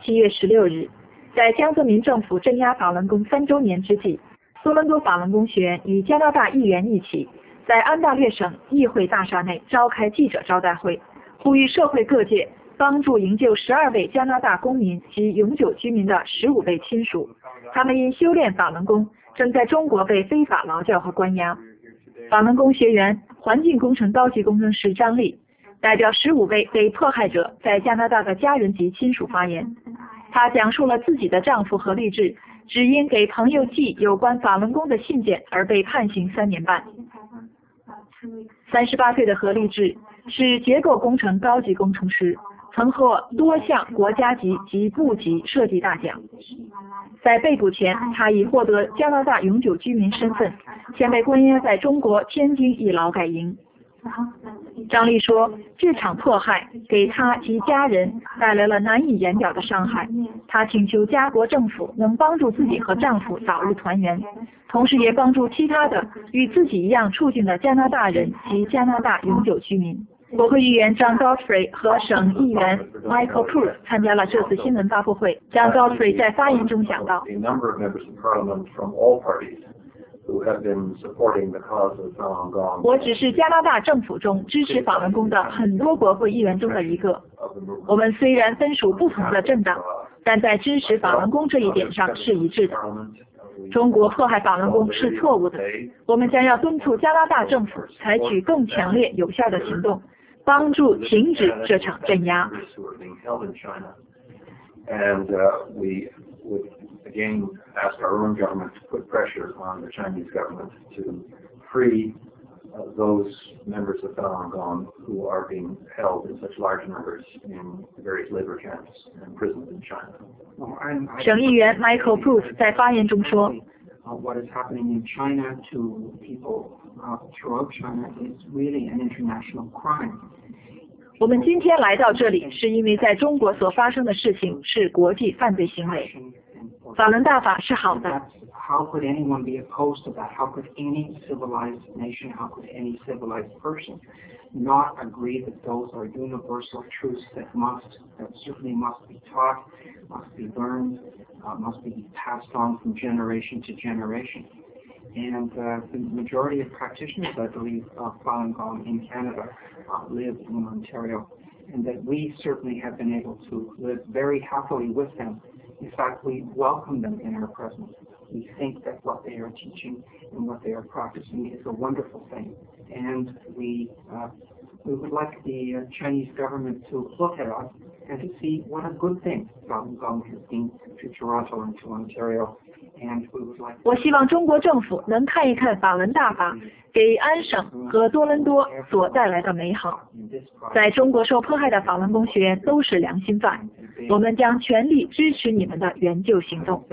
7月16日，在江泽民政府镇压法轮功3周年之际，多伦多法轮功学员与加拿大议员一起，在安大略省议会大厦内召开记者招待会，呼吁社会各界帮助营救12位加拿大公民及永久居民的15位亲属，他们因修炼法轮功，正在中国被非法劳教和关押。法轮功学员、环境工程高级工程师张丽代表15位被迫害者在加拿大的家人及亲属发言。她讲述了自己的丈夫何立志只因给朋友寄有关法轮功的信件而被判刑3年半。38岁的何立志是结构工程高级工程师，曾获多项国家级及部级设计大奖。在被捕前，他已获得加拿大永久居民身份，现被关押在中国天津一劳改营。张丽说，这场迫害给她及家人带来了难以言表的伤害。她请求加国政府能帮助自己和丈夫早日团圆，同时也帮助其他的与自己一样处境的加拿大人及加拿大永久居民。国会议员 John Godfrey 和省议员 Michael Proof 参加了这次新闻发布会。John Godfrey 在发言中讲到，我只是加拿大政府中支持法轮功的很多国会议员中的一个。我们虽然分属不同的政党，但在支持法轮功这一点上是一致的。中国迫害法轮功是错误的，我们将要敦促加拿大政府采取更强烈有效的行动，帮助停止这场镇压。 Again, ask our own government to put pressure on the Chinese government to free those members of Falun Gong who are being held in such large numbers in various labor camps and prisons in China. 省议员 Michael Proof 在发言中说 What is happening in China to people throughout China is really an international crime. 我们今天来到这里，是因为在中国所发生的事情是国际犯罪行为。法轮大法是好的。 How could anyone be opposed to that? How could any civilized nation, how could any civilized person not agree that those are universal truths that certainly must be taught, must be learned, must be passed on from generation to generation? And the majority of practitioners, I believe, of Falun Gong in Canada live in Ontario, and that we certainly have been able to live very happily with them. In fact, we welcome them in our presence. We think that what they are teaching and what they are practicing is a wonderful thing. And we would like the Chinese government to look at us and to see what a good thing Falun Gong has been to Toronto and to Ontario. 我希望中国政府能看一看法轮大法给安省和多伦多所带来的美好。在中国受迫害的法轮功学员都是良心犯，我们将全力支持你们的援救行动。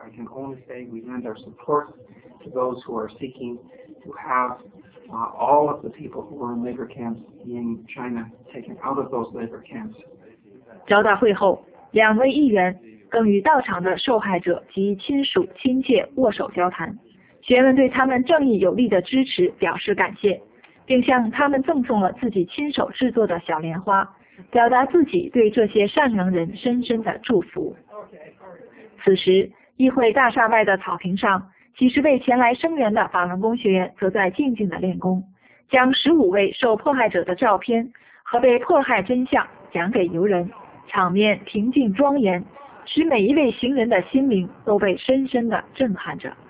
All of the people who were in labor camps in China taken out of those labor camps. 招待会后，2位议员更与到场的受害者及亲属亲切握手交谈，学员们对他们正义有力的支持表示感谢，并向他们赠送了自己亲手制作的小莲花，表达自己对这些善良人深深的祝福。此时，议会大厦外的草坪上，几十位前来声援的法轮功学员则在静静的练功，将15位受迫害者的照片和被迫害真相讲给游人，场面平静庄严，使每一位行人的心灵都被深深的震撼着。